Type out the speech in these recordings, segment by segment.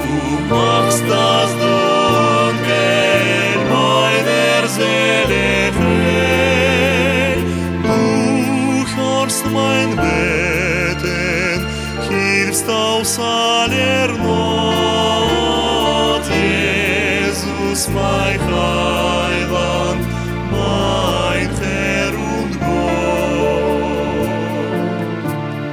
machst das Dunkel meiner Seele hell. Du hörst mein Beten, hilfst aus aller Not. Jesus, mein Heiland, mein Herr und Gott.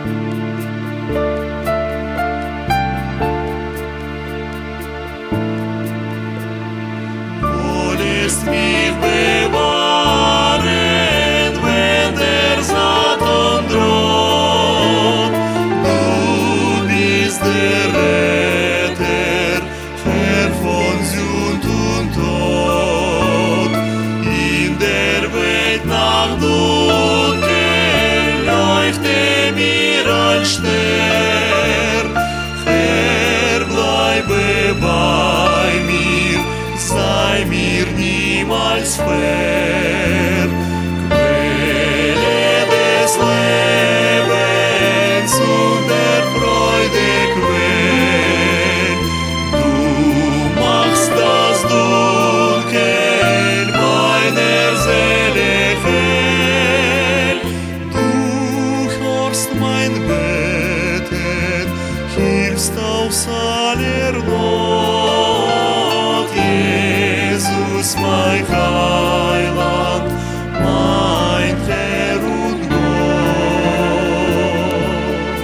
Wolltest mich bewahren, wenn der Satan droht. Du bist der Retter, Herr von Sünd und Tod. In der Welt nach Dunkel leuchte mir ein Stern. Herr, bleibe bei mir, sei mir niemals fern. Quelle des Lebens und der Freude Quell, du machst das Dunkel meiner Seele hell. Du hörst mein Beten, hilfst aus aller Not. Jesus, mein Heiland, mein Herr und Gott.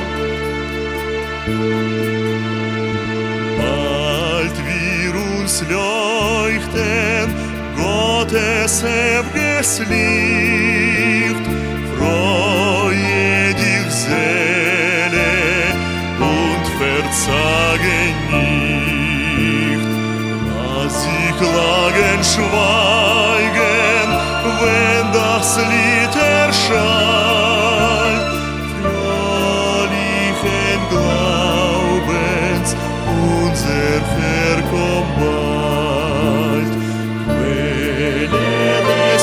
Bald wir uns leuchten, Gottes ewiges Licht, freue dich Seele und verzage nicht. Lass sie klagen, schweigen, wenn das Lied erschallt. Fröhlichen Glaubens, unser Herr kommt bald. Quelle des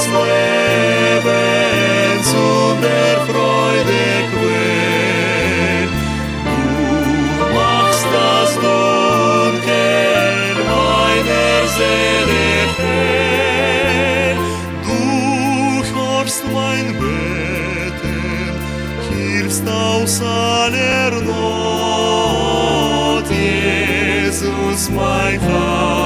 Lebens und der Freude Quell, du machst das Dunkel meiner Seele hell. Du hörst mein Beten, hilfst aus aller Not. Jesus, mein Heiland.